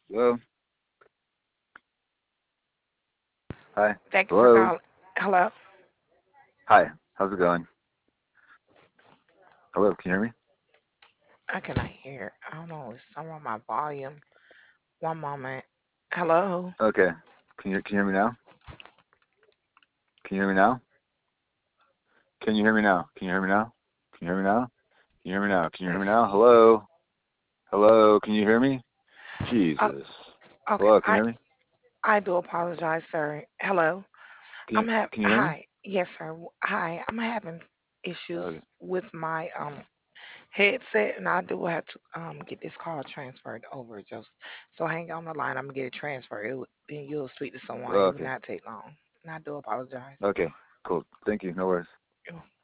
Hello. Hi. Thank you for Hello. calling. Hello? Hi. How's it going? Hello. Can you hear me? I cannot hear. I don't know. It's some on my volume. One moment. Hello? Okay. Can you hear me now? Can you hear me now? Can you hear me now? Can you hear me now? Can you hear me now? Can you hear me now? Can you hear Let's me now? see. Hello. Hello. Can you hear me? Uh, Jesus. okay. Hello. Can I you hear me? I do apologize, sir. Hello? Can you hear me? Hi. Yes, sir. Hi. I'm having Okay. issues with my headset, and I do have to get this call transferred over. Just so hang on the line. I'm gonna get it transferred. Then you'll speak to someone. It will Okay. not take long. And I do apologize. Okay. Cool. Thank you. No worries.